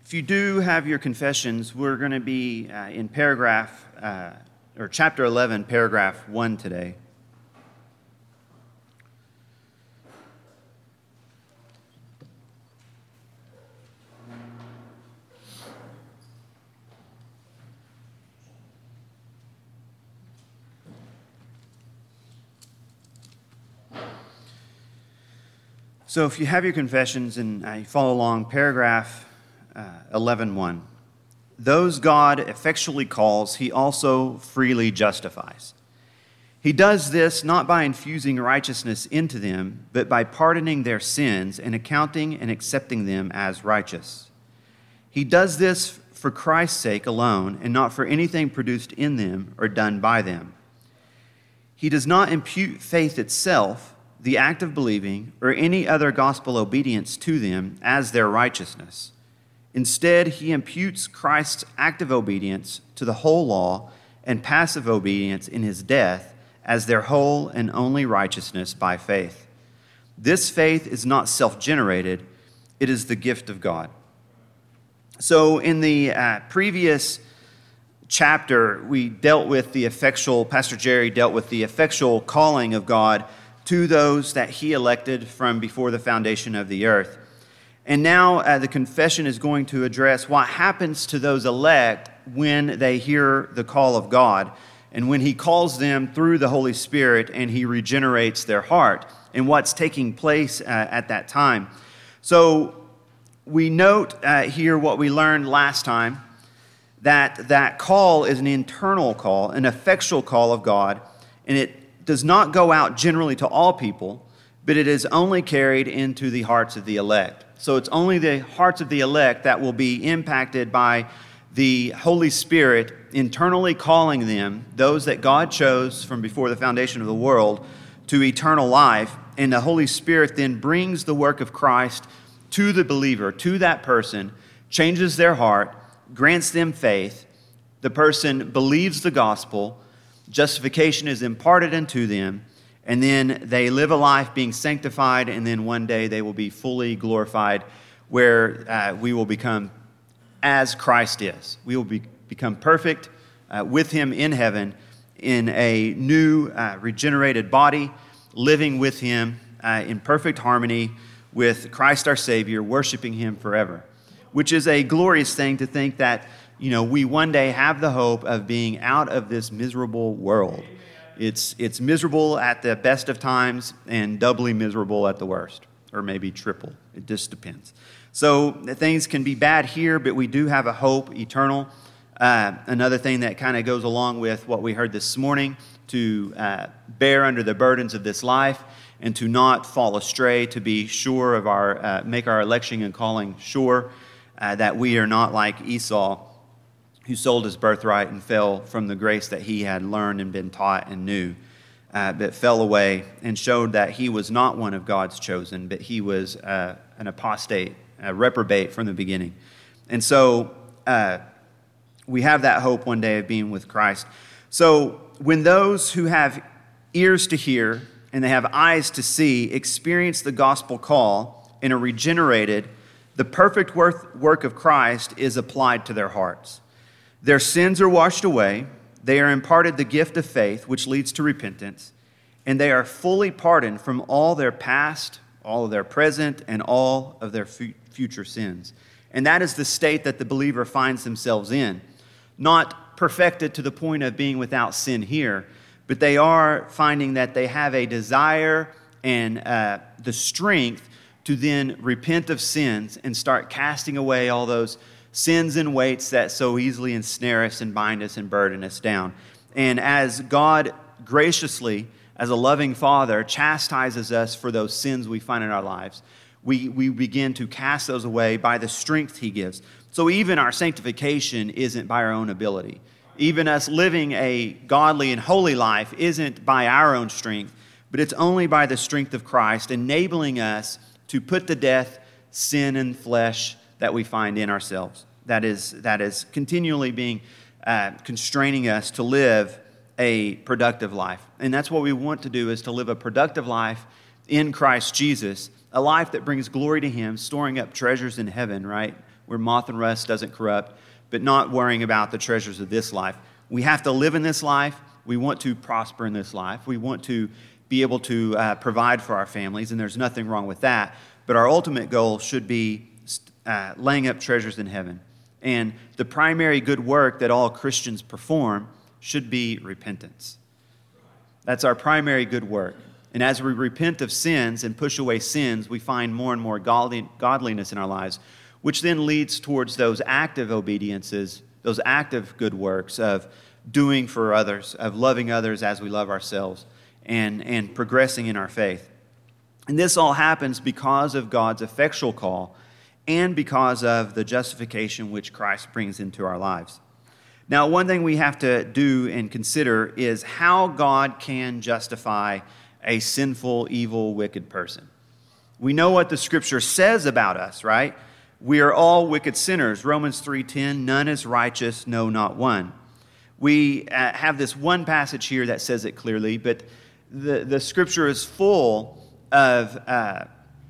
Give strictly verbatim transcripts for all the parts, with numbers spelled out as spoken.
If you do have your confessions, we're going to be uh, in paragraph, uh, or chapter eleven, paragraph one today. So if you have your confessions and uh, you follow along, paragraph uh, eleven one. Those God effectually calls, he also freely justifies. He does this not by infusing righteousness into them, but by pardoning their sins and accounting and accepting them as righteous. He does this for Christ's sake alone and not for anything produced in them or done by them. He does not impute faith itself, the act of believing, or any other gospel obedience to them as their righteousness. Instead, he imputes Christ's active obedience to the whole law and passive obedience in his death as their whole and only righteousness by faith. This faith is not self-generated, it is the gift of God. So in the uh, previous chapter, we dealt with the effectual, Pastor Jerry dealt with the effectual calling of God to those that he elected from before the foundation of the earth. And now uh, the confession is going to address what happens to those elect when they hear the call of God and when he calls them through the Holy Spirit and he regenerates their heart and what's taking place uh, at that time. So we note uh, here what we learned last time, that that call is an internal call, an effectual call of God, and it does not go out generally to all people, but it is only carried into the hearts of the elect. So it's only the hearts of the elect that will be impacted by the Holy Spirit internally calling them, those that God chose from before the foundation of the world, to eternal life. And the Holy Spirit then brings the work of Christ to the believer, to that person, changes their heart, grants them faith. The person believes the gospel. Justification is imparted unto them, and then they live a life being sanctified, and then one day they will be fully glorified, where uh, we will become as Christ is. We will be, become perfect uh, with him in heaven in a new uh, regenerated body, living with him uh, in perfect harmony with Christ our Savior, worshiping him forever, which is a glorious thing to think that You know, we one day have the hope of being out of this miserable world. It's it's miserable at the best of times and doubly miserable at the worst, or maybe triple. It just depends. So things can be bad here, but we do have a hope eternal. Uh, another thing that kind of goes along with what we heard this morning, to uh, bear under the burdens of this life and to not fall astray, to be sure of our, uh, make our election and calling sure, uh, that we are not like Esau, who sold his birthright and fell from the grace that he had learned and been taught and knew, uh, but fell away and showed that he was not one of God's chosen, but he was uh, an apostate, a reprobate from the beginning. And so uh, we have that hope one day of being with Christ. So when those who have ears to hear and they have eyes to see experience the gospel call and are regenerated, the perfect work of Christ is applied to their hearts. Their sins are washed away, they are imparted the gift of faith, which leads to repentance, and they are fully pardoned from all their past, all of their present, and all of their future sins. And that is the state that the believer finds themselves in. Not perfected to the point of being without sin here, but they are finding that they have a desire and uh, the strength to then repent of sins and start casting away all those sins and weights that so easily ensnare us and bind us and burden us down. And as God graciously, as a loving Father, chastises us for those sins we find in our lives, we, we begin to cast those away by the strength he gives. So even our sanctification isn't by our own ability. Even us living a godly and holy life isn't by our own strength, but it's only by the strength of Christ, enabling us to put to death sin and flesh that we find in ourselves. That is, that is continually being uh, constraining us to live a productive life. And that's what we want to do, is to live a productive life in Christ Jesus, a life that brings glory to him, storing up treasures in heaven, right? where moth and rust doesn't corrupt, but not worrying about the treasures of this life. We have to live in this life. We want to prosper in this life. We want to be able to uh, provide for our families, and there's nothing wrong with that. But our ultimate goal should be uh, laying up treasures in heaven. And the primary good work that all Christians perform should be repentance. That's our primary good work. And as we repent of sins and push away sins, we find more and more godly, godliness in our lives, which then leads towards those active obediences, those active good works of doing for others, of loving others as we love ourselves, and, and progressing in our faith. And this all happens because of God's effectual call and because of the justification which Christ brings into our lives. Now, one thing we have to do and consider is how God can justify a sinful, evil, wicked person. We know what the Scripture says about us, right? We are all wicked sinners. Romans three ten, none is righteous, no, not one. We uh, have this one passage here that says it clearly, but the, the Scripture is full of uh,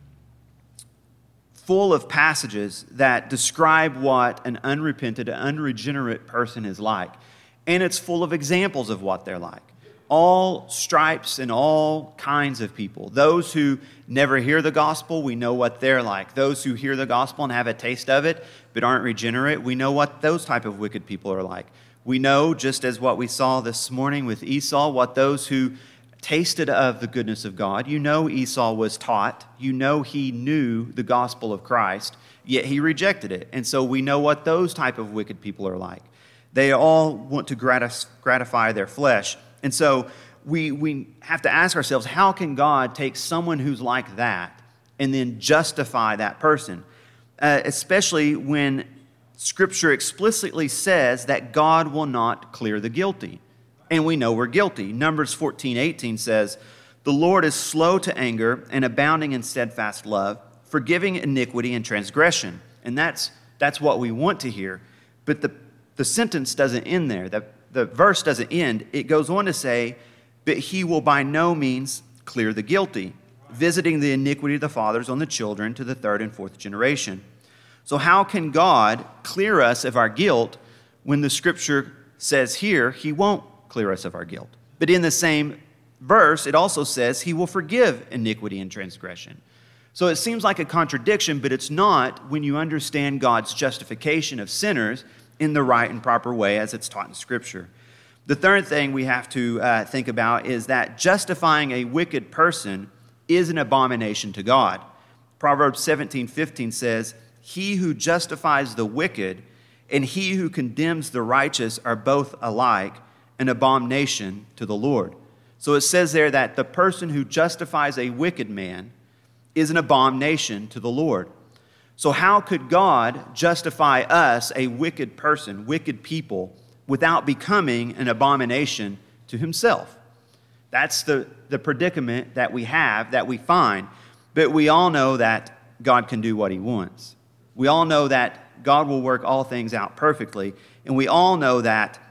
full of passages that describe what an unrepentant, unregenerate person is like. And it's full of examples of what they're like. All stripes and all kinds of people. Those who never hear the gospel, we know what they're like. Those who hear the gospel and have a taste of it but aren't regenerate, we know what those type of wicked people are like. We know, just as what we saw this morning with Esau, what those who tasted of the goodness of God. You know Esau was taught. You know he knew the gospel of Christ, yet he rejected it. And so we know what those type of wicked people are like. They all want to gratis- gratify their flesh. And so we, we have to ask ourselves, how can God take someone who's like that and then justify that person? Uh, especially when Scripture explicitly says that God will not clear the guilty. And we know we're guilty. Numbers fourteen eighteen says, "The Lord is slow to anger and abounding in steadfast love, forgiving iniquity and transgression." And that's that's what we want to hear. But the, the sentence doesn't end there. The, the verse doesn't end. It goes on to say, "But he will by no means clear the guilty, visiting the iniquity of the fathers on the children to the third and fourth generation." So how can God clear us of our guilt when the Scripture says here he won't clear us of our guilt? But in the same verse, it also says he will forgive iniquity and transgression. So it seems like a contradiction, but it's not when you understand God's justification of sinners in the right and proper way as it's taught in Scripture. The third thing we have to uh, think about is that justifying a wicked person is an abomination to God. Proverbs seventeen fifteen says, "He who justifies the wicked and he who condemns the righteous are both alike an abomination to the Lord." So it says there that the person who justifies a wicked man is an abomination to the Lord. So how could God justify us, a wicked person, wicked people, without becoming an abomination to himself? That's the, the predicament that we have, that we find. But we all know that God can do what he wants. We all know that God will work all things out perfectly. And we all know that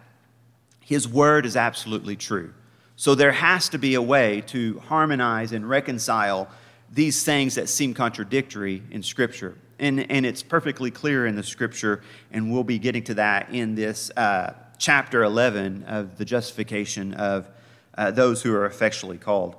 his word is absolutely true. So there has to be a way to harmonize and reconcile these things that seem contradictory in Scripture. And, and it's perfectly clear in the Scripture, and we'll be getting to that in this uh, chapter eleven of the justification of uh, those who are effectually called.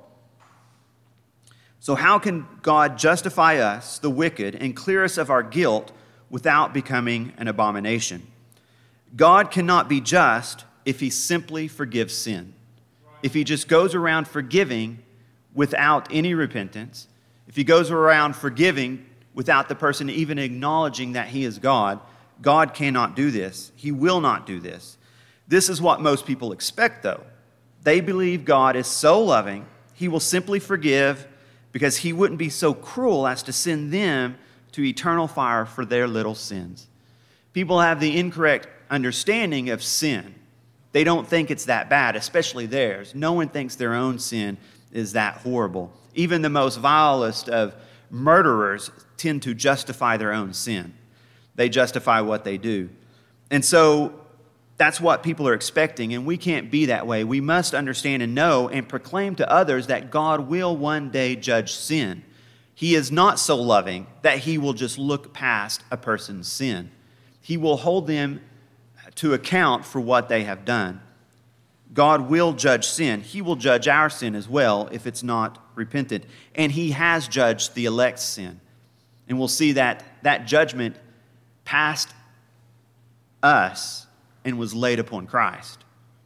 So how can God justify us, the wicked, and clear us of our guilt without becoming an abomination? God cannot be just if he simply forgives sin. If he just goes around forgiving without any repentance, if he goes around forgiving without the person even acknowledging that he is God, God cannot do this. He will not do this. This is what most people expect, though. They believe God is so loving, he will simply forgive because he wouldn't be so cruel as to send them to eternal fire for their little sins. People have the incorrect understanding of sin. They don't think it's that bad, especially theirs. No one thinks their own sin is that horrible. Even the most vilest of murderers tend to justify their own sin. They justify what they do. And so that's what people are expecting, and we can't be that way. We must understand and know and proclaim to others that God will one day judge sin. He is not so loving that he will just look past a person's sin. He will hold them to account for what they have done. God will judge sin. He will judge our sin as well if it's not repentant. And he has judged the elect's sin. And we'll see that that judgment passed us and was laid upon Christ.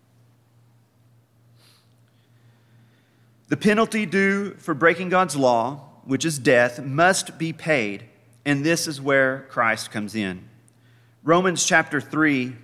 The penalty due for breaking God's law, which is death, must be paid, and this is where Christ comes in. Romans chapter three,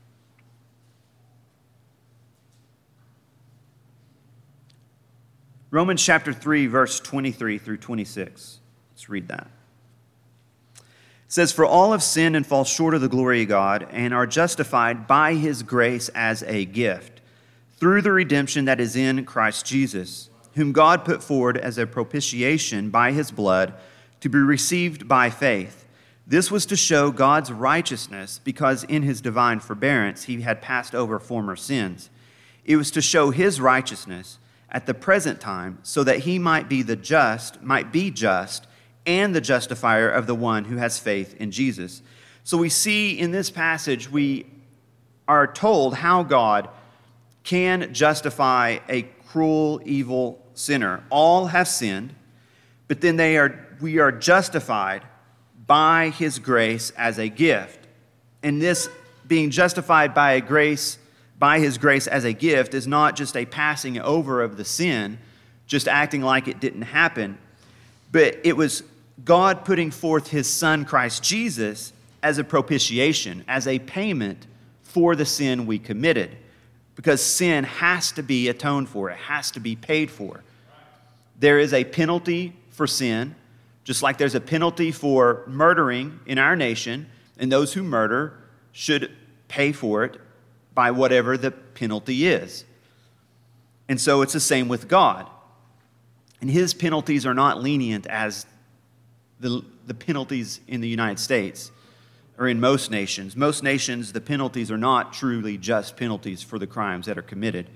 Romans chapter three, verse twenty-three through twenty-six. Let's read that. It says, "For all have sinned and fall short of the glory of God, and are justified by his grace as a gift, through the redemption that is in Christ Jesus, whom God put forward as a propitiation by his blood, to be received by faith. This was to show God's righteousness, because in his divine forbearance he had passed over former sins. It was to show his righteousness at the present time, so that he might be the just, might be just, and the justifier of the one who has faith in Jesus." So we see in this passage, we are told how God can justify a cruel, evil sinner. All have sinned, but then they are we are justified by his grace as a gift. And this being justified by a grace, by his grace as a gift, is not just a passing over of the sin, just acting like it didn't happen, but it was God putting forth his Son, Christ Jesus, as a propitiation, as a payment for the sin we committed. Because sin has to be atoned for. It has to be paid for. There is a penalty for sin, just like there's a penalty for murdering in our nation, and those who murder should pay for it by whatever the penalty is. And so it's the same with God. And his penalties are not lenient as the, the penalties in the United States or in most nations. Most nations, the penalties are not truly just penalties for the crimes that are committed.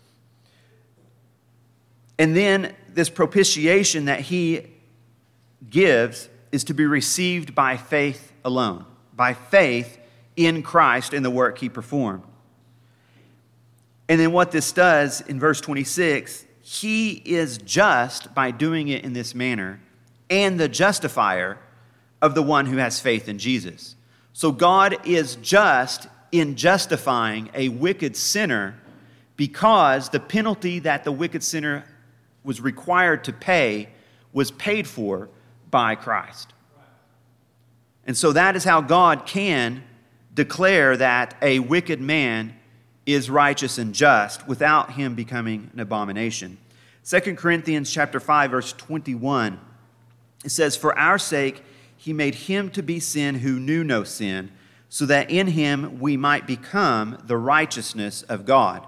And then this propitiation that he gives is to be received by faith alone, by faith in Christ and the work he performed. And then what this does in verse twenty-six, he is just by doing it in this manner, and the justifier of the one who has faith in Jesus. So God is just in justifying a wicked sinner, because the penalty that the wicked sinner was required to pay was paid for by Christ. And so that is how God can declare that a wicked man is righteous and just without him becoming an abomination. Second Corinthians chapter five, verse twenty-one, it says, "For our sake he made him to be sin who knew no sin, so that in him we might become the righteousness of God."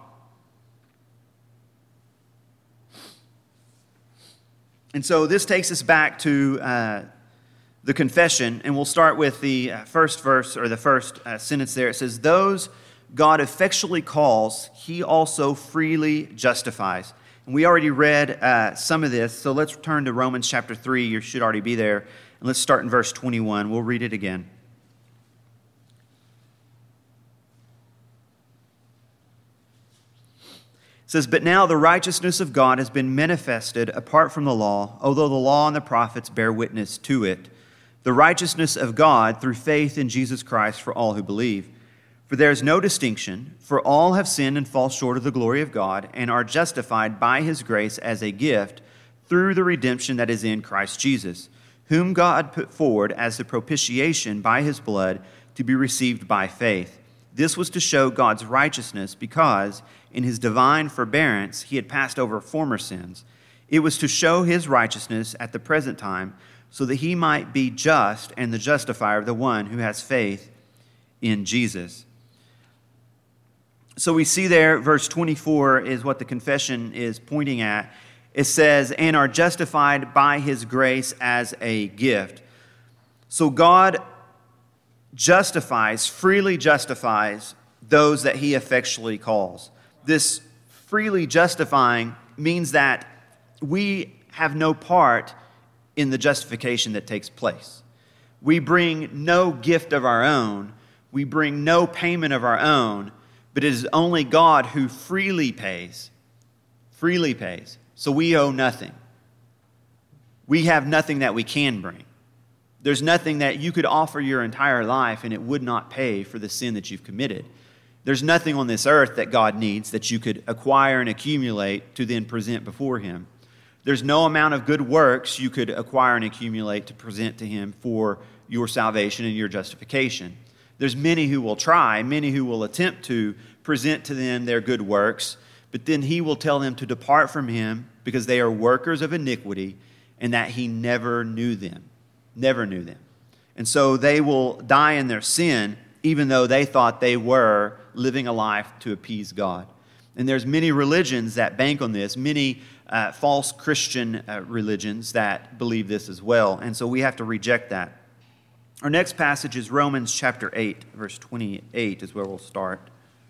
And so this takes us back to uh, the confession, and we'll start with the uh, first verse, or the first uh, sentence there. It says, "Those God effectually calls, he also freely justifies." And we already read uh, some of this, so let's turn to Romans chapter three. You should already be there. And let's start in verse twenty-one. We'll read it again. It says, "But now the righteousness of God has been manifested apart from the law, although the law and the prophets bear witness to it. The righteousness of God through faith in Jesus Christ for all who believe. For there is no distinction, for all have sinned and fall short of the glory of God, and are justified by his grace as a gift through the redemption that is in Christ Jesus, whom God put forward as the propitiation by his blood to be received by faith. This was to show God's righteousness, because in his divine forbearance he had passed over former sins. It was to show his righteousness at the present time, so that he might be just and the justifier of the one who has faith in Jesus." So we see there, verse twenty-four is what the confession is pointing at. It says, "and are justified by his grace as a gift." So God justifies, freely justifies those that he effectually calls. This freely justifying means that we have no part in the justification that takes place. We bring no gift of our own. We bring no payment of our own, but it is only God who freely pays, freely pays. So we owe nothing. We have nothing that we can bring. There's nothing that you could offer your entire life and it would not pay for the sin that you've committed. There's nothing on this earth that God needs that you could acquire and accumulate to then present before Him. There's no amount of good works you could acquire and accumulate to present to Him for your salvation and your justification. There's many who will try, many who will attempt to present to them their good works, but then He will tell them to depart from Him because they are workers of iniquity and that He never knew them, never knew them. And so they will die in their sin even though they thought they were living a life to appease God. And there's many religions that bank on this, many uh, false Christian uh, religions that believe this as well. And so we have to reject that. Our next passage is Romans chapter eight, verse twenty-eight is where we'll start.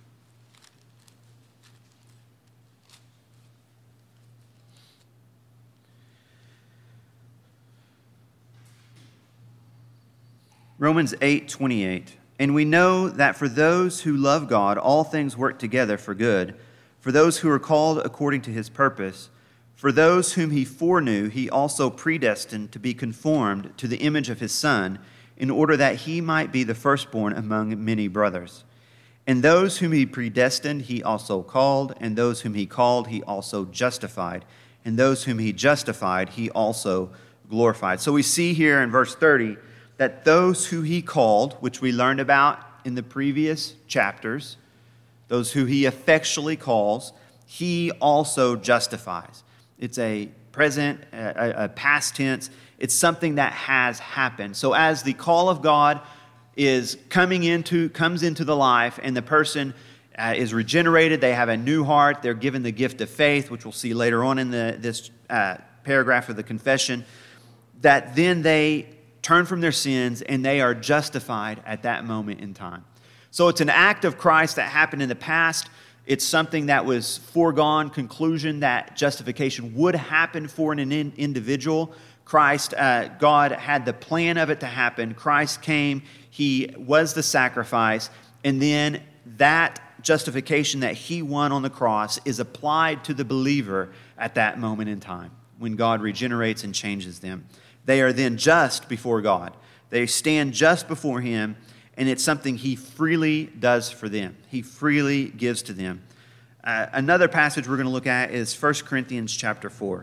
Romans eight twenty-eight. And we know that for those who love God, all things work together for good, for those who are called according to His purpose. For those whom He foreknew, He also predestined to be conformed to the image of His Son, in order that He might be the firstborn among many brothers. And those whom He predestined, He also called, and those whom He called, He also justified, and those whom He justified, He also glorified. So we see here in verse thirty, that those who He called, which we learned about in the previous chapters, those who He effectually calls, He also justifies. It's a present, a, a past tense. It's something that has happened. So as the call of God is coming into, comes into the life, and the person uh, is regenerated, they have a new heart, they're given the gift of faith, which we'll see later on in the, this uh, paragraph of the confession, that then they turn from their sins, and they are justified at that moment in time. So it's an act of Christ that happened in the past. It's something that was foregone conclusion that justification would happen for an in- individual. Christ, uh, God had the plan of it to happen. Christ came, He was the sacrifice, and then that justification that He won on the cross is applied to the believer at that moment in time when God regenerates and changes them. They are then just before God. They stand just before Him, and it's something He freely does for them. He freely gives to them. Uh, another passage we're going to look at is First Corinthians chapter four.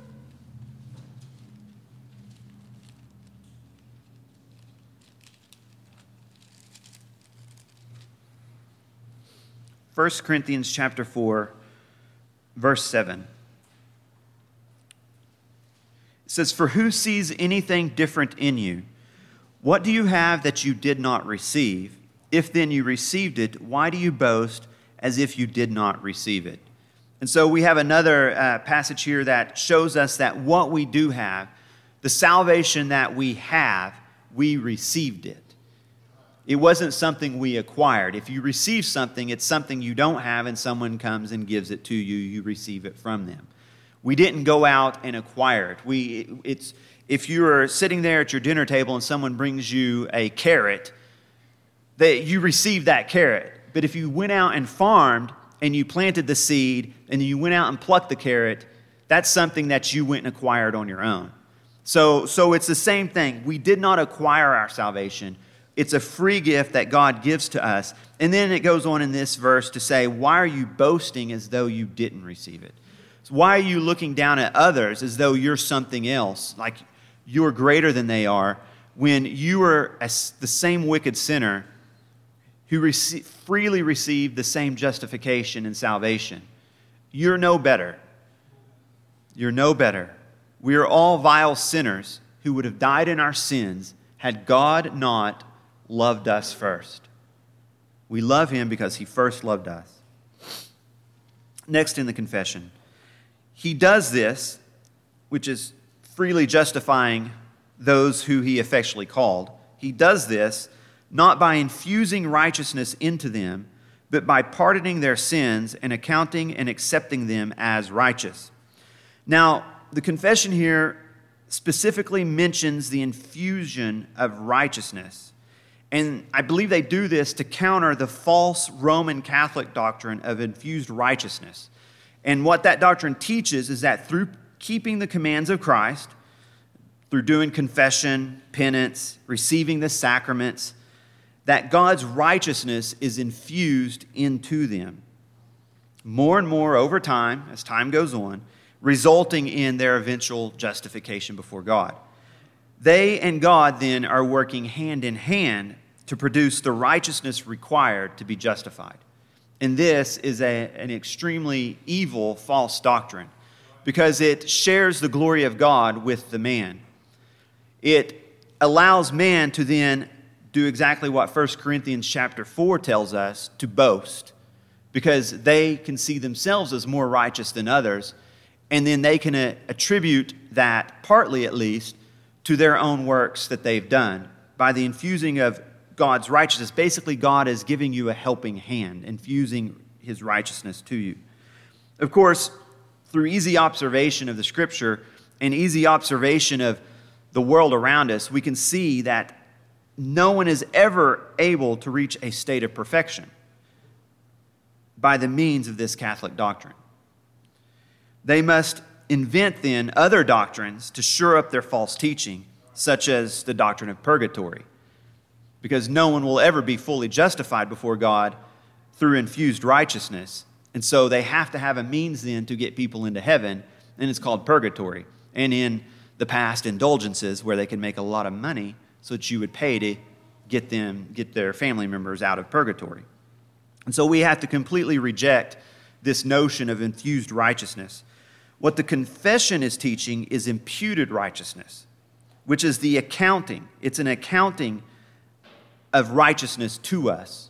First Corinthians chapter four, verse seven. It says, "For who sees anything different in you? What do you have that you did not receive? If then you received it, why do you boast as if you did not receive it?" And so we have another uh, passage here that shows us that what we do have, the salvation that we have, we received it. It wasn't something we acquired. If you receive something, it's something you don't have, and someone comes and gives it to you, you receive it from them. We didn't go out and acquire it. We, it's, if you are sitting there at your dinner table and someone brings you a carrot, that you receive that carrot. But if you went out and farmed and you planted the seed and you went out and plucked the carrot, that's something that you went and acquired on your own. So, so it's the same thing. We did not acquire our salvation. It's a free gift that God gives to us. And then it goes on in this verse to say, why are you boasting as though you didn't receive it? So why are you looking down at others as though you're something else, like you're greater than they are, when you are a, the same wicked sinner who rece- freely received the same justification and salvation? You're no better. You're no better. We are all vile sinners who would have died in our sins had God not loved us first. We love Him because He first loved us. Next in the confession, He does this, which is freely justifying those who He effectually called. He does this not by infusing righteousness into them, but by pardoning their sins and accounting and accepting them as righteous. Now, the confession here specifically mentions the infusion of righteousness. And I believe they do this to counter the false Roman Catholic doctrine of infused righteousness. And what that doctrine teaches is that through keeping the commands of Christ, through doing confession, penance, receiving the sacraments, that God's righteousness is infused into them. More and more over time, as time goes on, resulting in their eventual justification before God. They and God then are working hand in hand to produce the righteousness required to be justified. And this is a, an extremely evil false doctrine because it shares the glory of God with the man. It allows man to then do exactly what First Corinthians chapter four tells us, to boast, because they can see themselves as more righteous than others, and then they can uh, attribute that, partly at least, to their own works that they've done. By the infusing of God's righteousness, basically God is giving you a helping hand, infusing his righteousness to you. Of course, through easy observation of the Scripture and easy observation of the world around us, we can see that no one is ever able to reach a state of perfection by the means of this Catholic doctrine. They must invent then other doctrines to shore up their false teaching, such as the doctrine of purgatory, because no one will ever be fully justified before God through infused righteousness. And so they have to have a means then to get people into heaven, and it's called purgatory. And in the past, indulgences, where they can make a lot of money so that you would pay to get them, get their family members out of purgatory. And so we have to completely reject this notion of infused righteousness. What the confession is teaching is imputed righteousness, which is the accounting. It's an accounting of righteousness to us.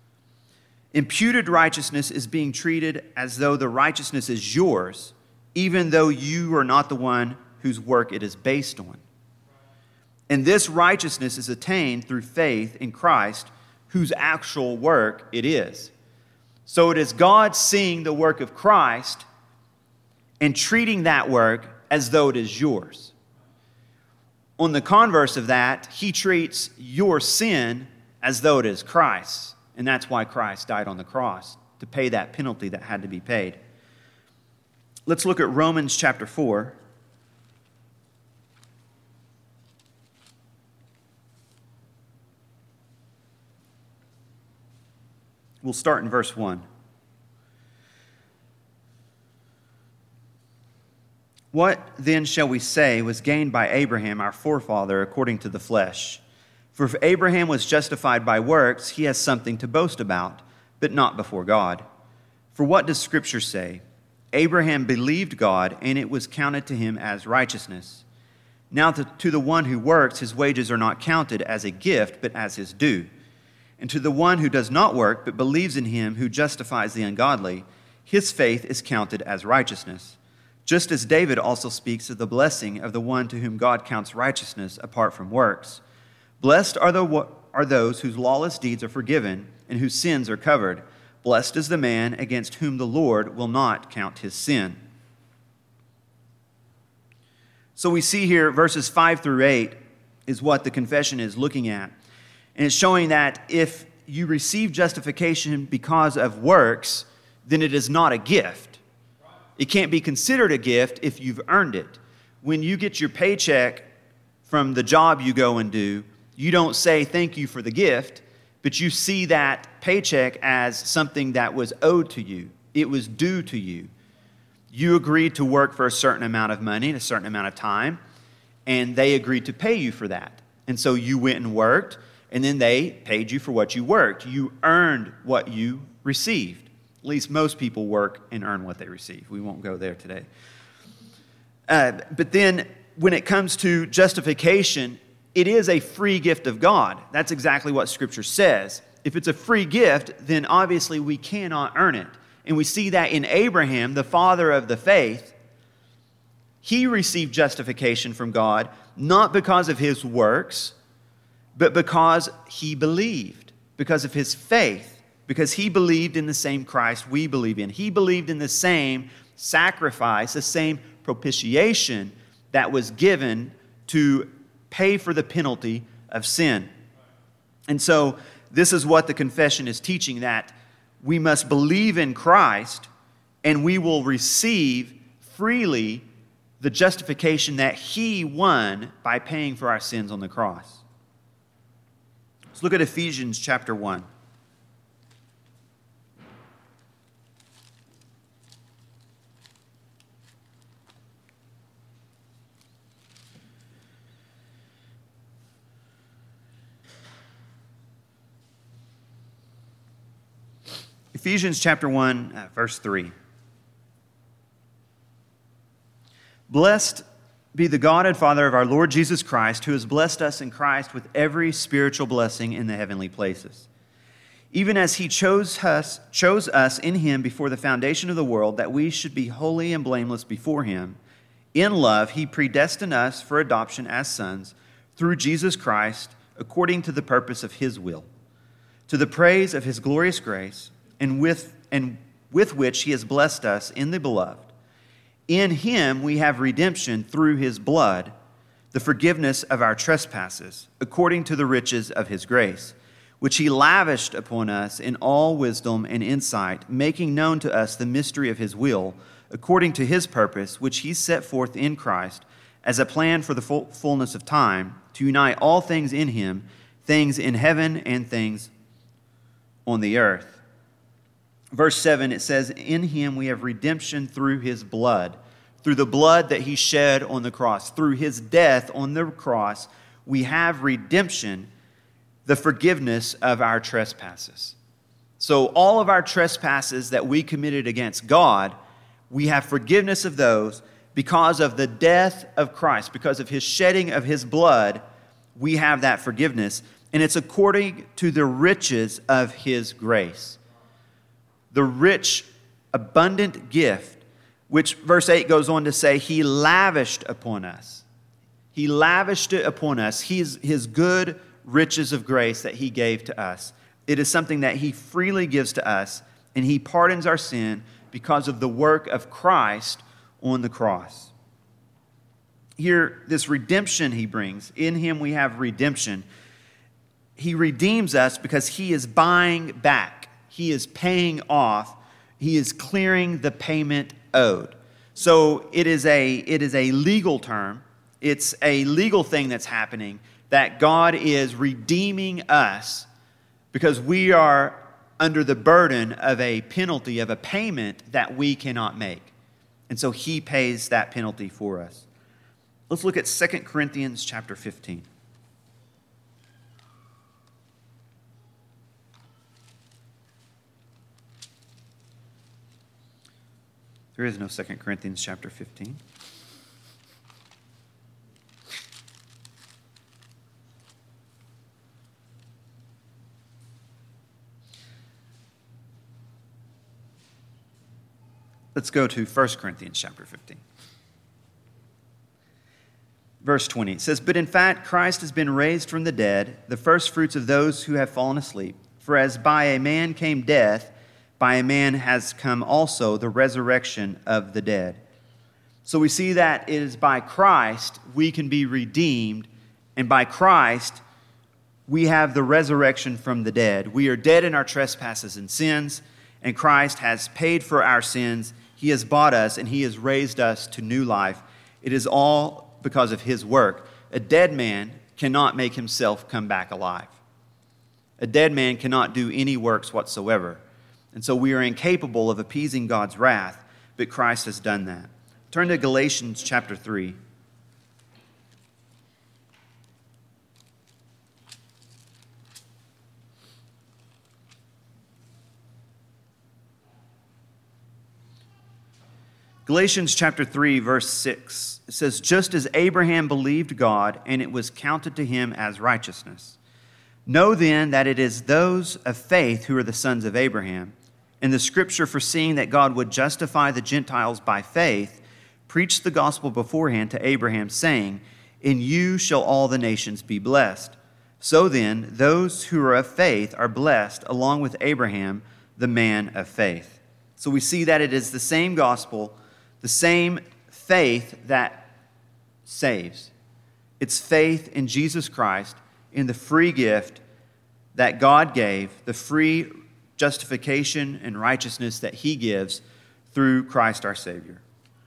Imputed righteousness is being treated as though the righteousness is yours, even though you are not the one whose work it is based on. And this righteousness is attained through faith in Christ, whose actual work it is. So it is God seeing the work of Christ and treating that work as though it is yours. On the converse of that, he treats your sin as though it is Christ's. And that's why Christ died on the cross, to pay that penalty that had to be paid. Let's look at Romans chapter four. We'll start in verse one. What then shall we say was gained by Abraham, our forefather, according to the flesh? For if Abraham was justified by works, he has something to boast about, but not before God. For what does Scripture say? Abraham believed God, and it was counted to him as righteousness. Now to, to the one who works, his wages are not counted as a gift, but as his due. And to the one who does not work, but believes in him who justifies the ungodly, his faith is counted as righteousness. Just as David also speaks of the blessing of the one to whom God counts righteousness apart from works. Blessed are, the, are those whose lawless deeds are forgiven and whose sins are covered. Blessed is the man against whom the Lord will not count his sin. So we see here verses five through eight is what the confession is looking at. And it's showing that if you receive justification because of works, then it is not a gift. It can't be considered a gift if you've earned it. When you get your paycheck from the job you go and do, you don't say thank you for the gift, but you see that paycheck as something that was owed to you. It was due to you. You agreed to work for a certain amount of money in a certain amount of time, and they agreed to pay you for that. And so you went and worked, and then they paid you for what you worked. You earned what you received. At least most people work and earn what they receive. We won't go there today. Uh, but then when it comes to justification, it is a free gift of God. That's exactly what Scripture says. If it's a free gift, then obviously we cannot earn it. And we see that in Abraham, the father of the faith. He received justification from God, not because of his works, but because he believed, because of his faith, because he believed in the same Christ we believe in. He believed in the same sacrifice, the same propitiation that was given to pay for the penalty of sin. And so this is what the confession is teaching, that we must believe in Christ and we will receive freely the justification that he won by paying for our sins on the cross. Let's look at Ephesians chapter one. Ephesians chapter one, uh, verse three. Blessed be the God and Father of our Lord Jesus Christ, who has blessed us in Christ with every spiritual blessing in the heavenly places, even as he chose us, chose us in him before the foundation of the world, that we should be holy and blameless before him. In love, he predestined us for adoption as sons through Jesus Christ, according to the purpose of his will, to the praise of his glorious grace, and with, and with which he has blessed us in the beloved. In him we have redemption through his blood, the forgiveness of our trespasses, according to the riches of his grace, which he lavished upon us in all wisdom and insight, making known to us the mystery of his will, according to his purpose, which he set forth in Christ as a plan for the fullness of time, to unite all things in him, things in heaven and things on the earth. Verse seven, it says, in him we have redemption through his blood, through the blood that he shed on the cross. Through his death on the cross, we have redemption, the forgiveness of our trespasses. So all of our trespasses that we committed against God, we have forgiveness of those because of the death of Christ, because of his shedding of his blood, we have that forgiveness. And it's according to the riches of his grace. The rich, abundant gift, which verse eight goes on to say, he lavished upon us. He lavished it upon us. His, his good riches of grace that he gave to us. It is something that he freely gives to us, and he pardons our sin because of the work of Christ on the cross. Here, this redemption he brings, in him we have redemption. He redeems us because he is buying back. He is paying off. He is clearing the payment owed. So it is a, it is a legal term. It's a legal thing that's happening, that God is redeeming us because we are under the burden of a penalty, of a payment that we cannot make. And so he pays that penalty for us. Let's look at Second Corinthians chapter fifteen. There is no Second Corinthians chapter fifteen. Let's go to First Corinthians chapter fifteen. Verse twenty, it says, but in fact Christ has been raised from the dead, the firstfruits of those who have fallen asleep. For as by a man came death, by a man has come also the resurrection of the dead. So we see that it is by Christ we can be redeemed, and by Christ we have the resurrection from the dead. We are dead in our trespasses and sins, and Christ has paid for our sins. He has bought us, and he has raised us to new life. It is all because of his work. A dead man cannot make himself come back alive. A dead man cannot do any works whatsoever. And so we are incapable of appeasing God's wrath, but Christ has done that. Turn to Galatians chapter three. Galatians chapter three, verse six. It says, just as Abraham believed God, and it was counted to him as righteousness. Know then that it is those of faith who are the sons of Abraham. And the scripture, foreseeing that God would justify the Gentiles by faith, preached the gospel beforehand to Abraham, saying, in you shall all the nations be blessed. So then, those who are of faith are blessed, along with Abraham, the man of faith. So we see that it is the same gospel, the same faith that saves. It's faith in Jesus Christ, in the free gift that God gave, the free justification and righteousness that he gives through Christ our Savior.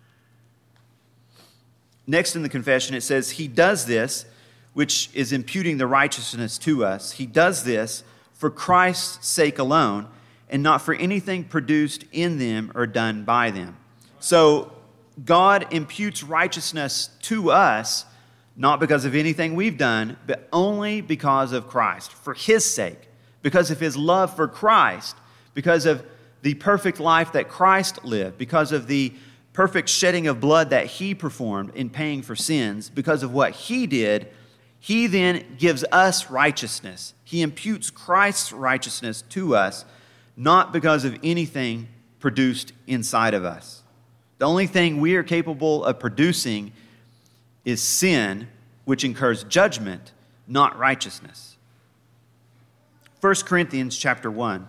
Next in the confession, it says, he does this, which is imputing the righteousness to us. He does this for Christ's sake alone, and not for anything produced in them or done by them. So God imputes righteousness to us, not because of anything we've done, but only because of Christ, for his sake, because of his love for Christ, because of the perfect life that Christ lived, because of the perfect shedding of blood that he performed in paying for sins, because of what he did. He then gives us righteousness. He imputes Christ's righteousness to us, not because of anything produced inside of us. The only thing we are capable of producing is sin, which incurs judgment, not righteousness. First Corinthians chapter one.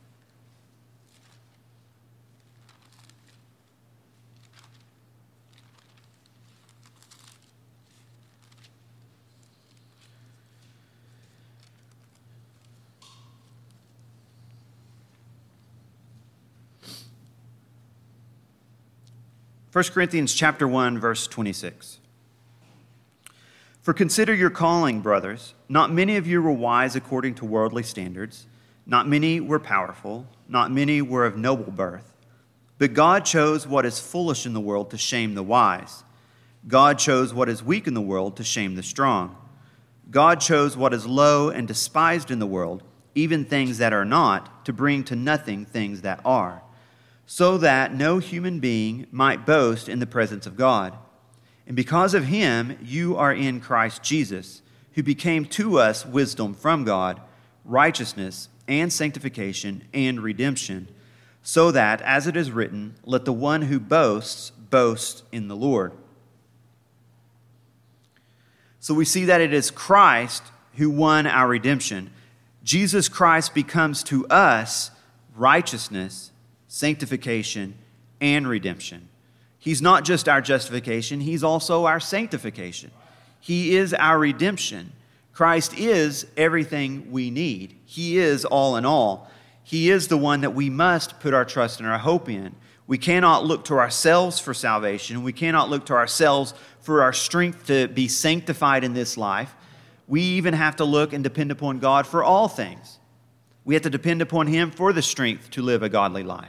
First Corinthians chapter one, verse twenty-six. For consider your calling, brothers. Not many of you were wise according to worldly standards. Not many were powerful. Not many were of noble birth. But God chose what is foolish in the world to shame the wise. God chose what is weak in the world to shame the strong. God chose what is low and despised in the world, even things that are not, to bring to nothing things that are, so that no human being might boast in the presence of God. And because of him, you are in Christ Jesus, who became to us wisdom from God, righteousness and sanctification and redemption, so that, as it is written, let the one who boasts boast in the Lord. So we see that it is Christ who won our redemption. Jesus Christ becomes to us righteousness, sanctification, and redemption. He's not just our justification, he's also our sanctification. He is our redemption. Christ is everything we need. He is all in all. He is the one that we must put our trust and our hope in. We cannot look to ourselves for salvation. We cannot look to ourselves for our strength to be sanctified in this life. We even have to look and depend upon God for all things. We have to depend upon him for the strength to live a godly life.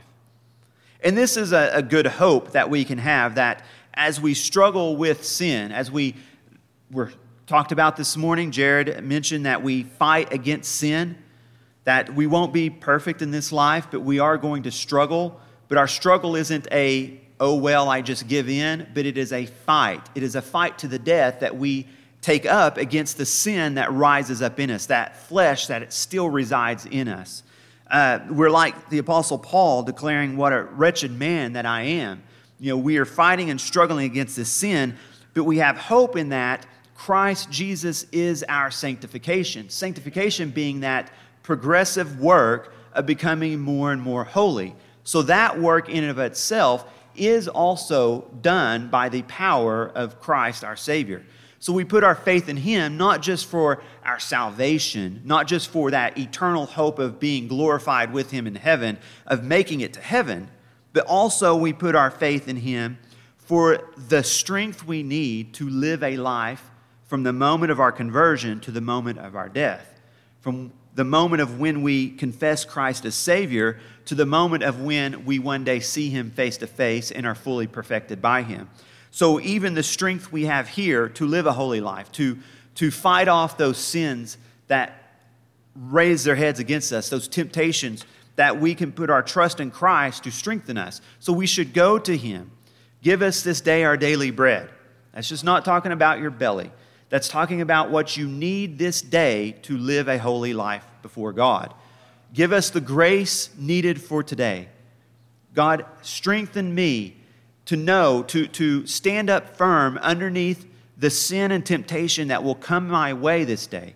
And this is a, a good hope that we can have, that as we struggle with sin, as we were talked about this morning, Jared mentioned that we fight against sin, that we won't be perfect in this life, but we are going to struggle. But our struggle isn't a, oh, well, I just give in, but it is a fight. It is a fight to the death that we take up against the sin that rises up in us, that flesh that it still resides in us. Uh, we're like the Apostle Paul declaring, what a wretched man that I am. You know, we are fighting and struggling against this sin, but we have hope in that Christ Jesus is our sanctification. Sanctification being that progressive work of becoming more and more holy. So that work in and of itself is also done by the power of Christ our Savior. So we put our faith in him, not just for our salvation, not just for that eternal hope of being glorified with him in heaven, of making it to heaven, but also we put our faith in him for the strength we need to live a life from the moment of our conversion to the moment of our death, from the moment of when we confess Christ as Savior to the moment of when we one day see him face to face and are fully perfected by him. So even the strength we have here to live a holy life, to, to fight off those sins that raise their heads against us, those temptations, that we can put our trust in Christ to strengthen us. So we should go to him. Give us this day our daily bread. That's just not talking about your belly. That's talking about what you need this day to live a holy life before God. Give us the grace needed for today. God, strengthen me to know, to, to stand up firm underneath the sin and temptation that will come my way this day.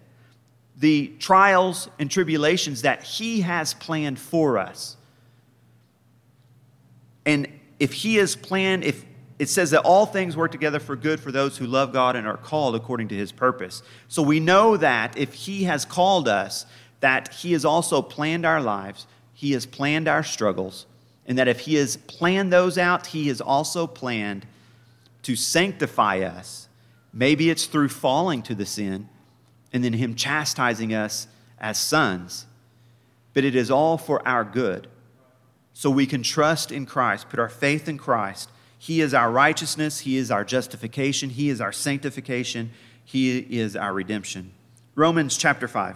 The trials and tribulations that he has planned for us. And if he has planned, if it says that all things work together for good for those who love God and are called according to his purpose. So we know that if he has called us, that he has also planned our lives, he has planned our struggles, and that if he has planned those out, he has also planned to sanctify us. Maybe it's through falling to the sin and then him chastising us as sons. But it is all for our good. So we can trust in Christ, put our faith in Christ. He is our righteousness. He is our justification. He is our sanctification. He is our redemption. Romans chapter five.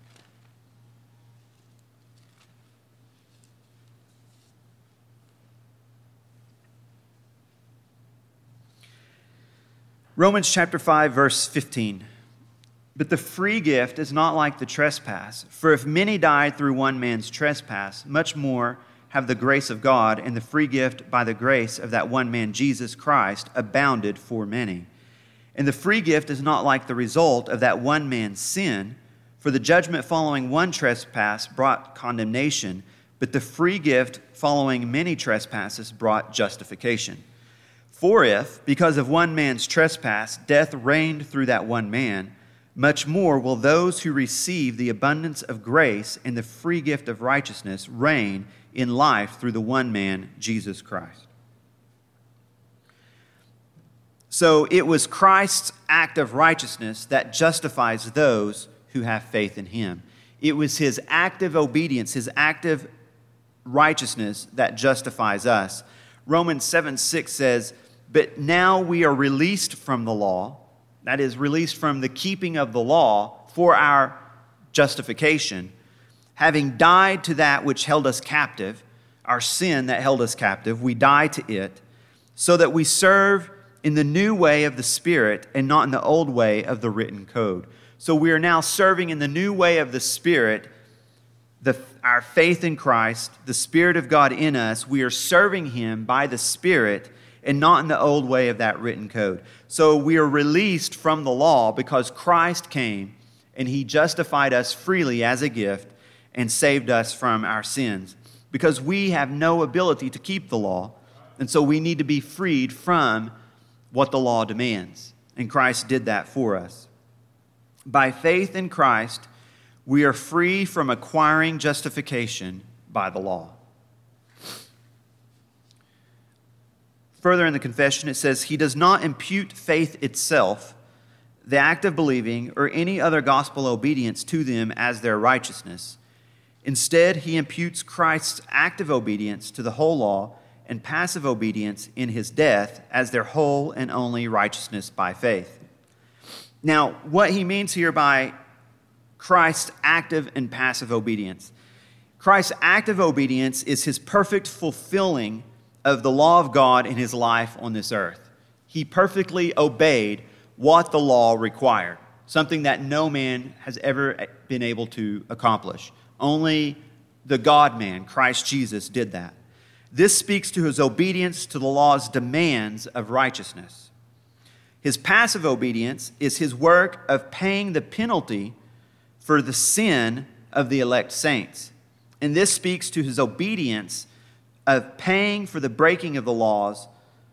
Romans chapter five, verse fifteen. But the free gift is not like the trespass. For if many died through one man's trespass, much more have the grace of God and the free gift by the grace of that one man, Jesus Christ, abounded for many. And the free gift is not like the result of that one man's sin. For the judgment following one trespass brought condemnation, but the free gift following many trespasses brought justification. For if, because of one man's trespass, death reigned through that one man, much more will those who receive the abundance of grace and the free gift of righteousness reign in life through the one man, Jesus Christ. So it was Christ's act of righteousness that justifies those who have faith in him. It was his active obedience, his active righteousness that justifies us. Romans seven six says, but now we are released from the law, that is, released from the keeping of the law for our justification, having died to that which held us captive, our sin that held us captive, we die to it, so that we serve in the new way of the Spirit and not in the old way of the written code. So we are now serving in the new way of the Spirit, the, our faith in Christ, the Spirit of God in us. We are serving him by the Spirit and not in the old way of that written code. So we are released from the law because Christ came and he justified us freely as a gift and saved us from our sins. Because we have no ability to keep the law, and so we need to be freed from what the law demands. And Christ did that for us. By faith in Christ, we are free from acquiring justification by the law. Further in the confession, it says, he does not impute faith itself, the act of believing, or any other gospel obedience to them as their righteousness. Instead, he imputes Christ's active obedience to the whole law and passive obedience in his death as their whole and only righteousness by faith. Now, what he means here by Christ's active and passive obedience. Christ's active obedience is his perfect fulfilling of the law of God in his life on this earth. He perfectly obeyed what the law required, something that no man has ever been able to accomplish. Only the God-man, Christ Jesus, did that. This speaks to his obedience to the law's demands of righteousness. His passive obedience is his work of paying the penalty for the sin of the elect saints. And this speaks to his obedience of paying for the breaking of the laws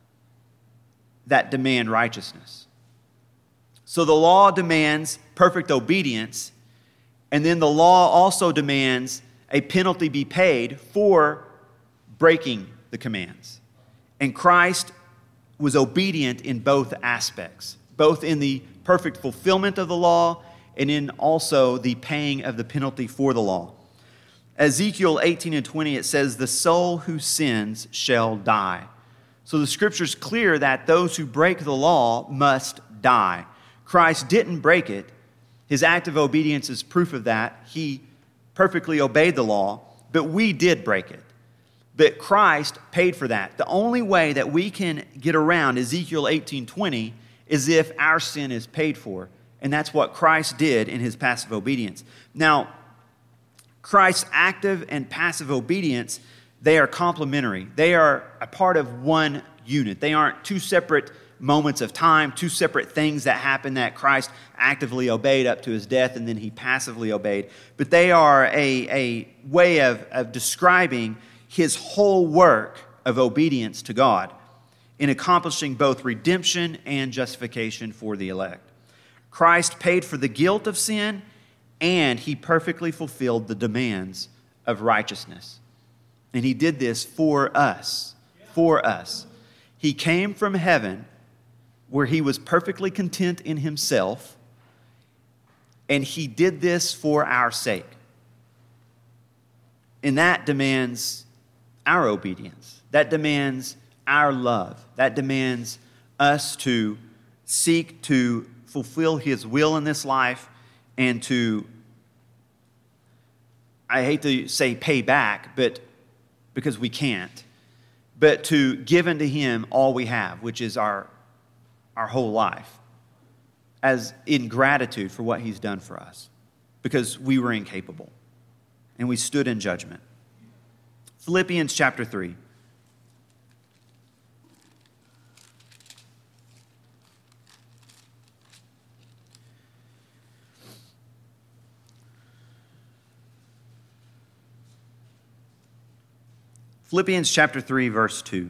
that demand righteousness. So the law demands perfect obedience, and then the law also demands a penalty be paid for breaking the commands. And Christ was obedient in both aspects, both in the perfect fulfillment of the law and in also the paying of the penalty for the law. Ezekiel eighteen and twenty, it says, the soul who sins shall die. So the scripture's clear that those who break the law must die. Christ didn't break it. His act of obedience is proof of that. He perfectly obeyed the law, but we did break it. But Christ paid for that. The only way that we can get around Ezekiel eighteen twenty is if our sin is paid for. And that's what Christ did in his passive obedience. Now, Christ's active and passive obedience, they are complementary. They are a part of one unit. They aren't two separate moments of time, two separate things that happen that Christ actively obeyed up to his death and then he passively obeyed. But they are a, a way of, of describing his whole work of obedience to God. in accomplishing both redemption and justification for the elect. Christ paid for the guilt of sin, and he perfectly fulfilled the demands of righteousness. And he did this for us, for us. He came from heaven where he was perfectly content in himself, and he did this for our sake. And that demands our obedience. That demands our love. That demands us to seek to fulfill his will in this life and to, I hate to say pay back, but because we can't, but to give unto him all we have, which is our, our whole life, as in gratitude for what he's done for us, because we were incapable and we stood in judgment. Philippians chapter three. Philippians chapter three, verse two.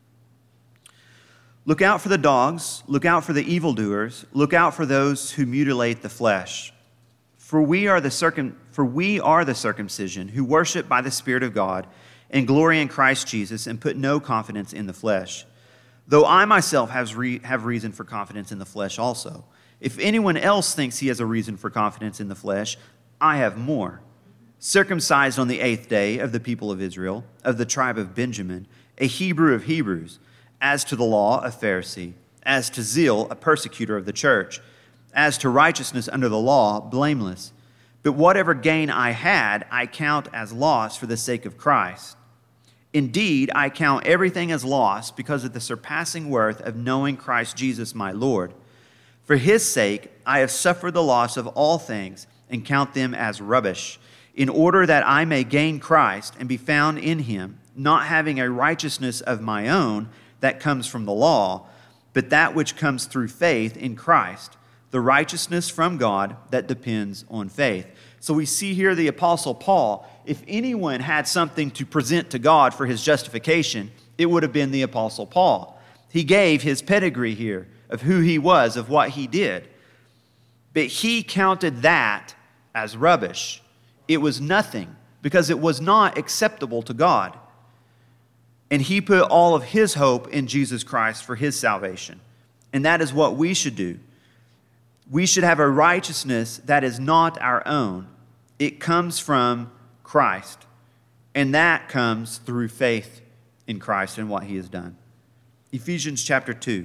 Look out for the dogs, look out for the evildoers, look out for those who mutilate the flesh. For we are the circum for we are the circumcision who worship by the Spirit of God and glory in Christ Jesus and put no confidence in the flesh. Though I myself have, re- have reason for confidence in the flesh also. If anyone else thinks he has a reason for confidence in the flesh, I have more. Circumcised on the eighth day of the people of Israel, of the tribe of Benjamin, a Hebrew of Hebrews, as to the law, a Pharisee, as to zeal, a persecutor of the church, as to righteousness under the law, blameless. But whatever gain I had, I count as loss for the sake of Christ. Indeed, I count everything as loss because of the surpassing worth of knowing Christ Jesus my Lord. For his sake, I have suffered the loss of all things and count them as rubbish, in order that I may gain Christ and be found in him, not having a righteousness of my own that comes from the law, but that which comes through faith in Christ, the righteousness from God that depends on faith. So we see here the Apostle Paul, if anyone had something to present to God for his justification, it would have been the Apostle Paul. He gave his pedigree here of who he was, of what he did. But he counted that as rubbish. It was nothing because it was not acceptable to God. And he put all of his hope in Jesus Christ for his salvation. And that is what we should do. We should have a righteousness that is not our own. It comes from Christ. And that comes through faith in Christ and what he has done. Ephesians chapter two.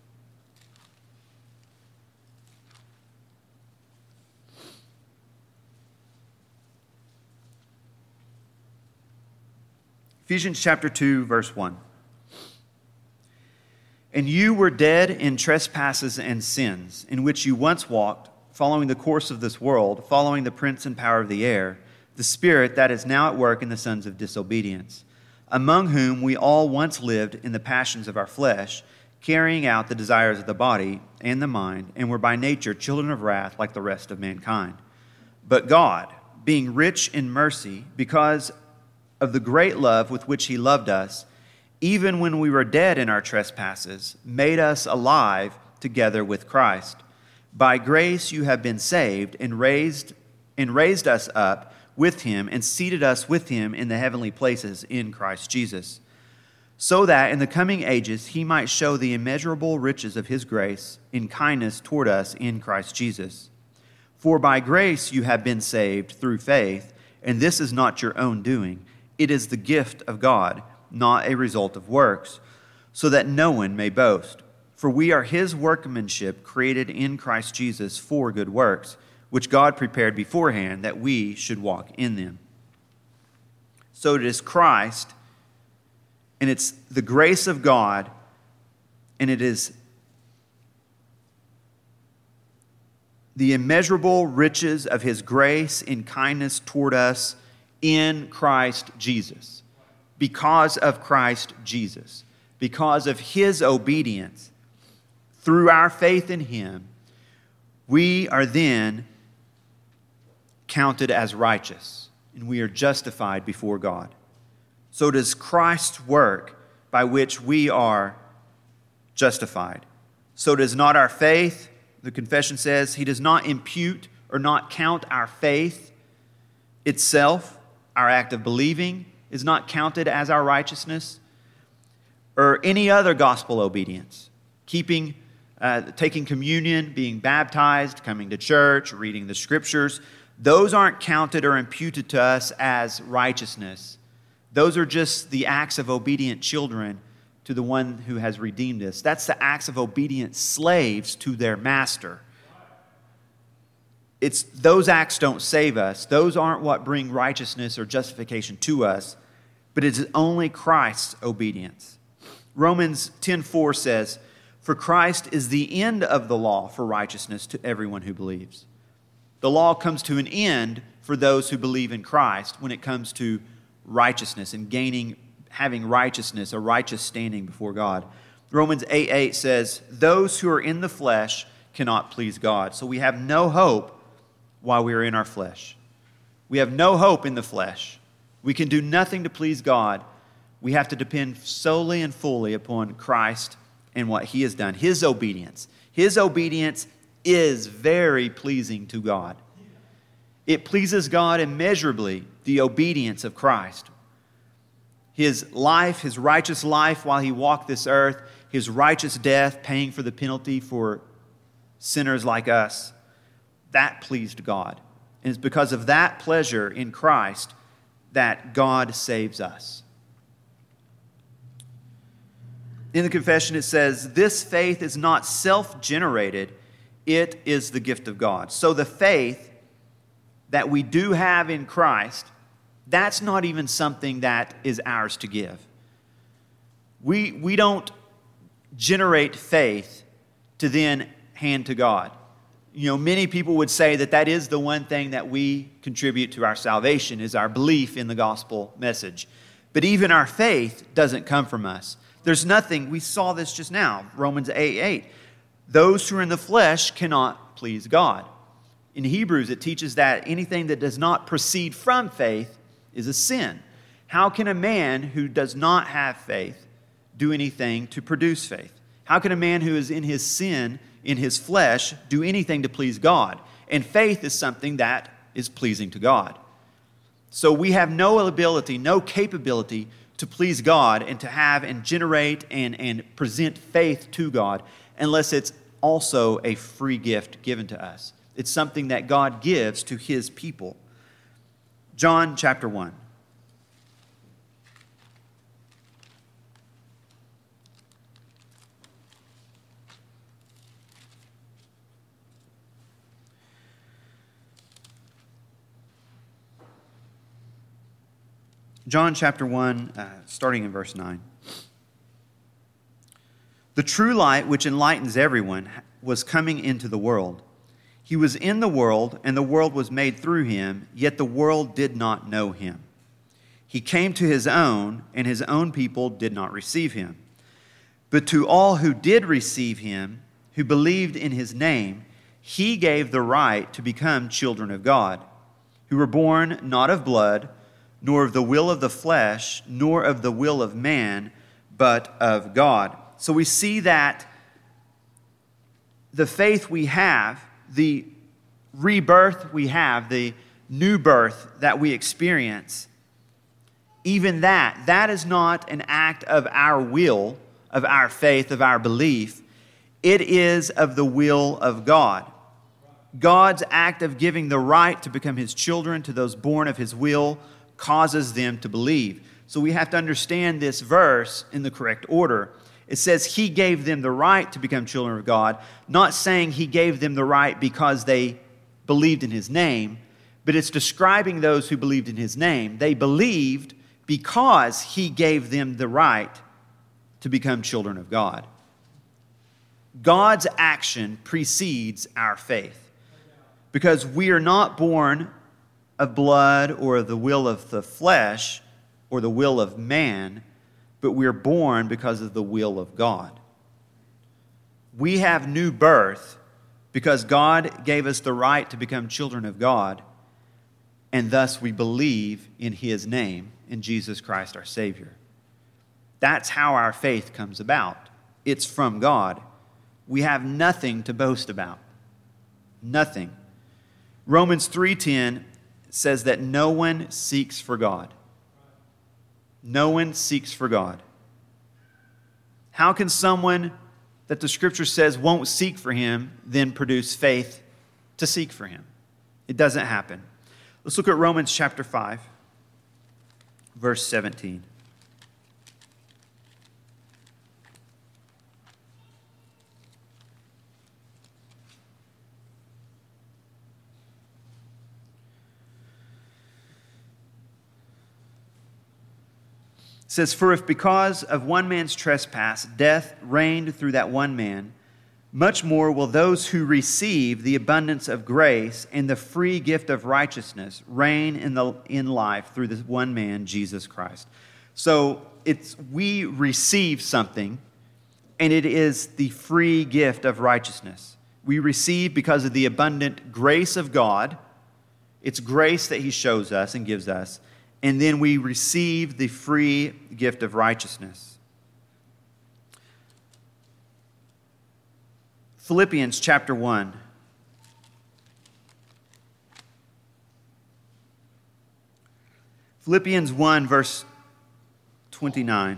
Ephesians chapter two, verse one. And you were dead in trespasses and sins, in which you once walked, following the course of this world, following the prince and power of the air, the spirit that is now at work in the sons of disobedience, among whom we all once lived in the passions of our flesh, carrying out the desires of the body and the mind, and were by nature children of wrath like the rest of mankind. But God, being rich in mercy, because of the great love with which he loved us, even when we were dead in our trespasses, made us alive together with Christ. By grace you have been saved, and raised and raised us up with him, and seated us with him in the heavenly places in Christ Jesus, so that in the coming ages he might show the immeasurable riches of his grace in kindness toward us in Christ Jesus. For by grace you have been saved through faith, and this is not your own doing. It is the gift of God, not a result of works, so that no one may boast. For we are his workmanship, created in Christ Jesus for good works, which God prepared beforehand that we should walk in them. So it is Christ, and it's the grace of God, and it is the immeasurable riches of his grace in kindness toward us in Christ Jesus. Because of Christ Jesus, because of his obedience, through our faith in him, we are then counted as righteous, and we are justified before God. So it is Christ's work by which we are justified. So does not our faith, the confession says, he does not impute or not count our faith itself, our act of believing, is not counted as our righteousness, or any other gospel obedience, keeping, uh, taking communion, being baptized, coming to church, reading the scriptures. Those aren't counted or imputed to us as righteousness. Those are just the acts of obedient children to the one who has redeemed us. That's the acts of obedient slaves to their master. It's those acts don't save us. Those aren't what bring righteousness or justification to us, but it's only Christ's obedience. Romans ten four says, "For Christ is the end of the law for righteousness to everyone who believes." The law comes to an end for those who believe in Christ when it comes to righteousness and gaining, having righteousness, a righteous standing before God. Romans eight eight says, "Those who are in the flesh cannot please God." So we have no hope while we are in our flesh. We have no hope in the flesh. We can do nothing to please God. We have to depend solely and fully upon Christ and what he has done, his obedience. His obedience is very pleasing to God. It pleases God immeasurably, the obedience of Christ. His life, his righteous life while he walked this earth, his righteous death, paying for the penalty for sinners like us, that pleased God. And it's because of that pleasure in Christ that God saves us. In the confession it says, "This faith is not self-generated, it is the gift of God." So the faith that we do have in Christ, that's not even something that is ours to give. We, we don't generate faith to then hand to God. You know, many people would say that that is the one thing that we contribute to our salvation, is our belief in the gospel message. But even our faith doesn't come from us. There's nothing, we saw this just now, Romans eight eight. Those who are in the flesh cannot please God. In Hebrews, it teaches that anything that does not proceed from faith is a sin. How can a man who does not have faith do anything to produce faith? How can a man who is in his sin, in his flesh, do anything to please God? And faith is something that is pleasing to God. So we have no ability, no capability to please God and to have and generate and, and present faith to God unless it's also a free gift given to us. It's something that God gives to his people. John chapter one. John chapter one, uh, starting in verse nine. "The true light which enlightens everyone was coming into the world. He was in the world, and the world was made through him, yet the world did not know him. He came to his own, and his own people did not receive him. But to all who did receive him, who believed in his name, he gave the right to become children of God, who were born not of blood, nor of the will of the flesh, nor of the will of man, but of God." So we see that the faith we have, the rebirth we have, the new birth that we experience, even that, that is not an act of our will, of our faith, of our belief. It is of the will of God. God's act of giving the right to become his children to those born of his will causes them to believe. So we have to understand this verse in the correct order. It says he gave them the right to become children of God, not saying he gave them the right because they believed in his name, but it's describing those who believed in his name. They believed because he gave them the right to become children of God. God's action precedes our faith because we are not born of blood or the will of the flesh or the will of man, but we're born because of the will of God. We have new birth because God gave us the right to become children of God, and thus we believe in his name, in Jesus Christ our Savior. That's how our faith comes about. it's from God, we have nothing to boast about. Nothing. Romans three ten says that no one seeks for God. No one seeks for God. How can someone that the Scripture says won't seek for him then produce faith to seek for him? It doesn't happen. Let's look at Romans chapter five, verse seventeen. It says, "For if because of one man's trespass death reigned through that one man, much more will those who receive the abundance of grace and the free gift of righteousness reign in the in life through this one man, Jesus Christ." So it's we receive something, and it is the free gift of righteousness. We receive because of the abundant grace of God. It's grace that He shows us and gives us. And then we receive the free gift of righteousness. Philippians chapter one. Philippians one, verse twenty-nine.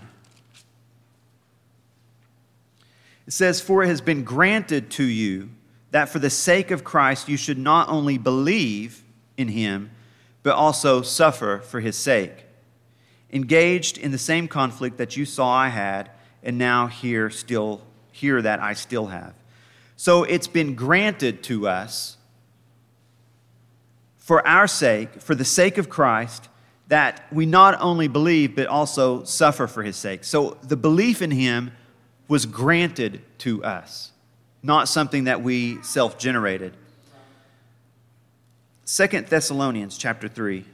It says, "For it has been granted to you that for the sake of Christ you should not only believe in Him, but also suffer for His sake, engaged in the same conflict that you saw I had, and now hear still hear that I still have." So it's been granted to us for our sake, for the sake of Christ, that we not only believe, but also suffer for His sake. So the belief in Him was granted to us, not something that we self-generated. Second Thessalonians chapter three.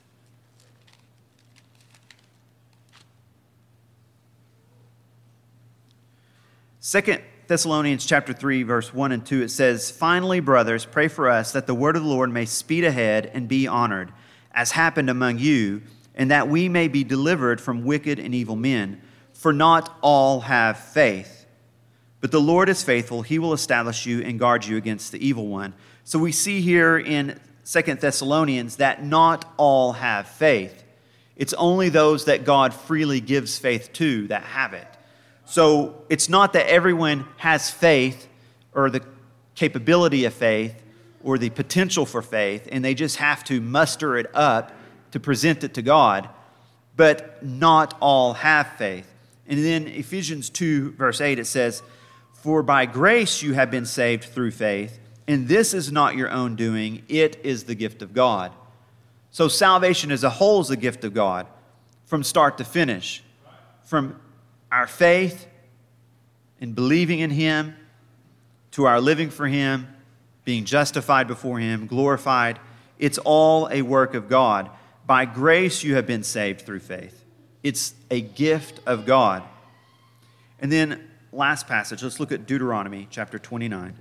Second Thessalonians chapter three, verse one and two, it says, "Finally, brothers, pray for us that the word of the Lord may speed ahead and be honored, as happened among you, and that we may be delivered from wicked and evil men. For not all have faith. But the Lord is faithful. He will establish you and guard you against the evil one." So we see here in Second Thessalonians that not all have faith. It's only those that God freely gives faith to that have it. So it's not that everyone has faith or the capability of faith or the potential for faith, and they just have to muster it up to present it to God, but not all have faith. And then Ephesians two, verse eight, it says, "For by grace you have been saved through faith, and this is not your own doing, it is the gift of God." So salvation as a whole is a gift of God from start to finish. From our faith in believing in Him to our living for Him, being justified before Him, glorified. It's all a work of God. By grace you have been saved through faith. It's a gift of God. And then last passage, let's look at Deuteronomy chapter twenty-nine.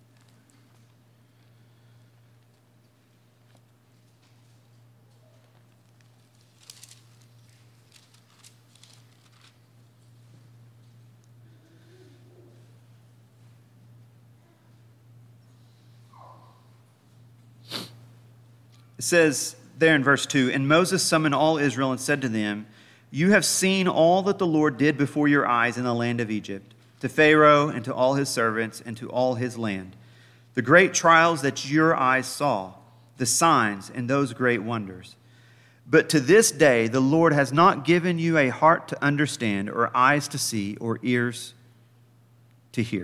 It says there in verse two, "And Moses summoned all Israel and said to them, 'You have seen all that the Lord did before your eyes in the land of Egypt, to Pharaoh and to all his servants and to all his land, the great trials that your eyes saw, the signs and those great wonders. But to this day the Lord has not given you a heart to understand, or eyes to see, or ears to hear.'"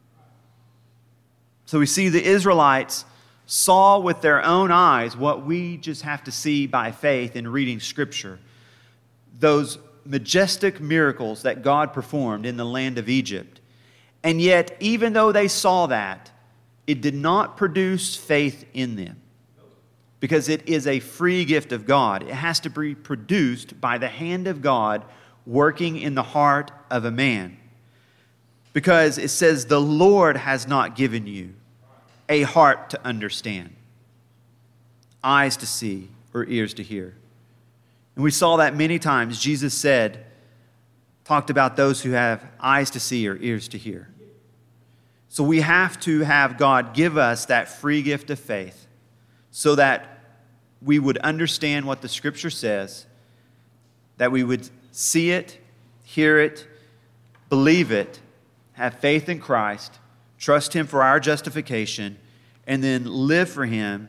So we see the Israelites saw with their own eyes what we just have to see by faith in reading Scripture. Those majestic miracles that God performed in the land of Egypt. And yet, even though they saw that, it did not produce faith in them. Because it is a free gift of God. It has to be produced by the hand of God working in the heart of a man. Because it says, "The Lord has not given you a heart to understand, eyes to see, or ears to hear." And we saw that many times. Jesus said, talked about those who have eyes to see or ears to hear. So we have to have God give us that free gift of faith so that we would understand what the Scripture says, that we would see it, hear it, believe it, have faith in Christ, trust Him for our justification, and then live for Him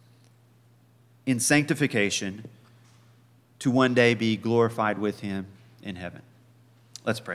in sanctification to one day be glorified with Him in heaven. Let's pray.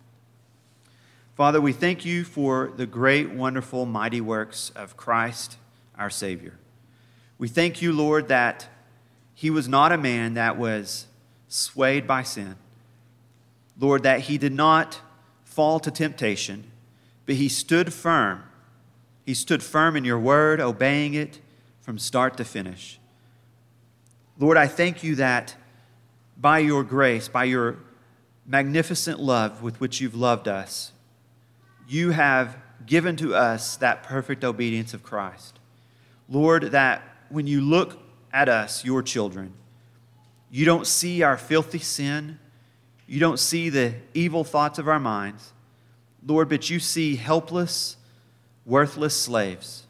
Father, we thank You for the great, wonderful, mighty works of Christ, our Savior. We thank You, Lord, that He was not a man that was swayed by sin. Lord, that He did not fall to temptation, but He stood firm. He stood firm in Your word, obeying it from start to finish. Lord, I thank You that by Your grace, by Your magnificent love with which You've loved us, You have given to us that perfect obedience of Christ. Lord, that when You look at us, Your children, You don't see our filthy sin. You don't see the evil thoughts of our minds. Lord, but You see helpless, worthless slaves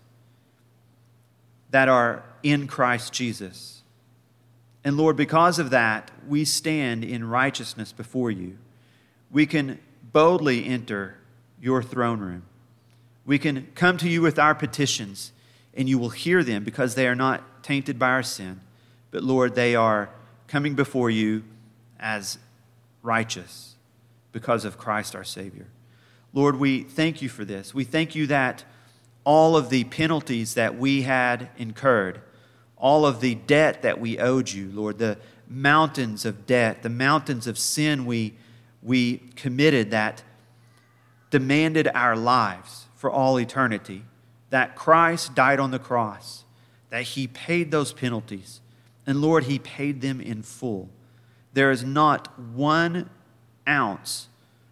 that are in Christ Jesus. And Lord, because of that, we stand in righteousness before You. We can boldly enter Your throne room. We can come to You with our petitions, and You will hear them because they are not tainted by our sin. But Lord, they are coming before You as righteous because of Christ our Savior. Lord, we thank You for this. We thank You that all of the penalties that we had incurred, all of the debt that we owed You, Lord, the mountains of debt, the mountains of sin we, we committed that demanded our lives for all eternity, that Christ died on the cross, that He paid those penalties, and Lord, He paid them in full. There is not one ounce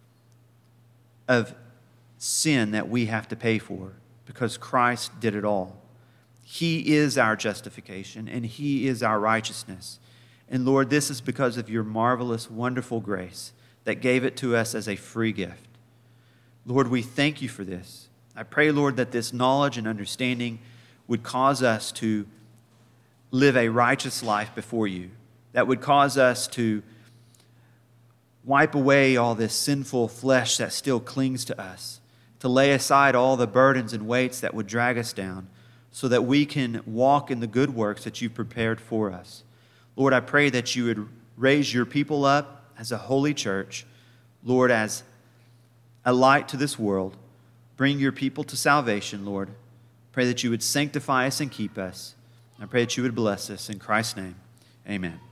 of sin that we have to pay for because Christ did it all. He is our justification and He is our righteousness. And Lord, this is because of Your marvelous, wonderful grace that gave it to us as a free gift. Lord, we thank You for this. I pray, Lord, that this knowledge and understanding would cause us to live a righteous life before You, that would cause us to wipe away all this sinful flesh that still clings to us, to lay aside all the burdens and weights that would drag us down, so that we can walk in the good works that You've prepared for us. Lord, I pray that You would raise Your people up as a holy church, Lord, as a light to this world. Bring Your people to salvation, Lord. Pray that You would sanctify us and keep us. I pray that You would bless us. In Christ's name, amen.